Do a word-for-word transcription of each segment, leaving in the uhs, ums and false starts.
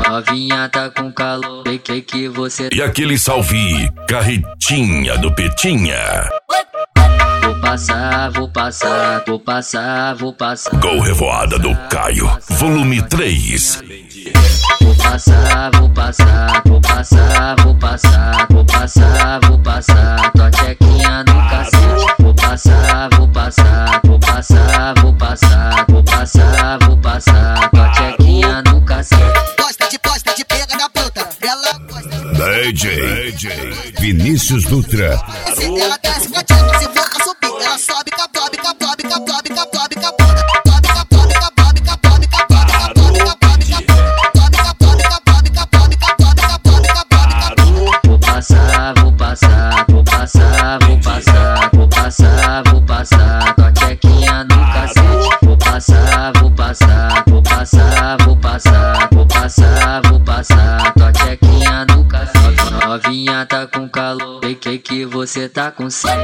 Novinha tá com calor, sei que que você... E aquele salve, carretinha do Petinha. Vou passar, vou passar, vou passar, vou passar. Gol Revoada do Caio, volume três. Vou passar, vou passar, vou passar, vou passar, vou passar, vou passar, tua tchequinha no cacete. Vou passar, vou passar, vou passar, vou passar, vou passar, vou passar, tua tchequinha no cacete. Gosta de posta de pega na ponta, ela gosta de... D J, D J Vinícius Dutra. Se ela desce com a tcheca, se for pra subir, ela sobe, capobe, capobe, capobe, capobe, capobe, capobe, capobe, capobe, capobe, capobe, capobe, capobe, capobe, capobe. Vou passar, vou passar, vou passar, vou passar, vou passar, vou passar, tua tchequinha no cacete. Vou passar, vou passar, vou passar, vou passar, vou passar, vou passar, tua tchequinha no cacete. Novinha tá com calor, sei que que você tá com sede.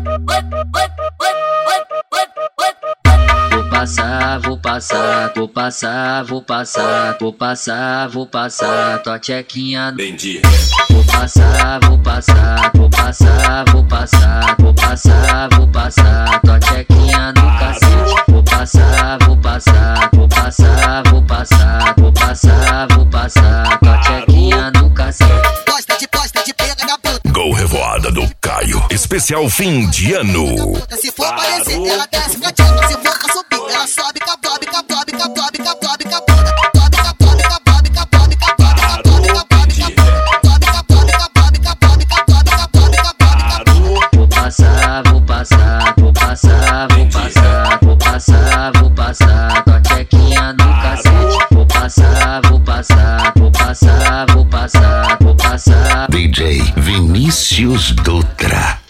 Vou passar, vou passar, vou passar, vou passar, vou passar, vou passar, tua tchequinha no... Vou passar, vou passar, vou passar, vou passar, vou passar, vou passar, tua tchequinha no cacete. Vou passar, vou passar, vou passar, vou passar, vou passar, vou passar, tua tchequinha no cacete. Gosta de posta de pega na ponta. Gol Revoada do Caio, especial fim de ano. Se for aparecer, ela desce com a tcheca, se for pra subir, ela sobe, capobe, capobe, capobe, capobe, capobe, capobe, capobe, capobe, capobe, capobe, capobe, capobe, capobe, capobe, capobe. Vou passar, vou passar, vou passar, vou passar, vou passar, vou passar, tua tchequinha no cacete. Vou passar, vou passar, vou passar, vou passar, vou passar. D J Vinícius Dutra.